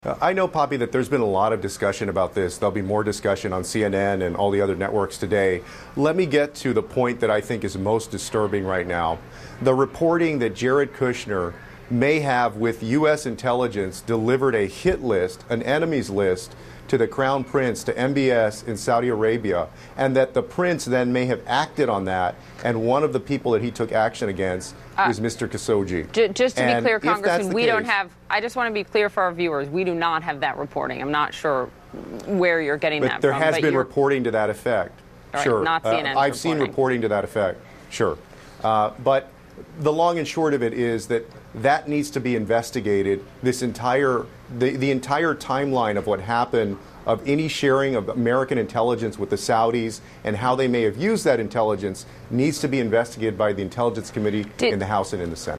I know, Poppy, that there's been a lot of discussion about this. There'll be more discussion on CNN and all the other networks today. Let me get to the point that I think is most disturbing right now. The reporting that Jared Kushner may have, with U.S. intelligence, delivered a hit list, an enemies list, to the Crown Prince, to MBS in Saudi Arabia, and that the Prince then may have acted on that, and one of the people that he took action against is Mr. Khashoggi. Just to be clear, Congressman, we don't have, I just want to be clear for our viewers, we do not have that reporting. I'm not sure where you're getting that from. There has been reporting to that effect. Right, sure. Not CNN's I've seen reporting to that effect. Sure. But the long and short of it is that needs to be investigated. This entire, the entire timeline of what happened, of any sharing of American intelligence with the Saudis and how they may have used that intelligence, needs to be investigated by the Intelligence Committee in the House and in the Senate.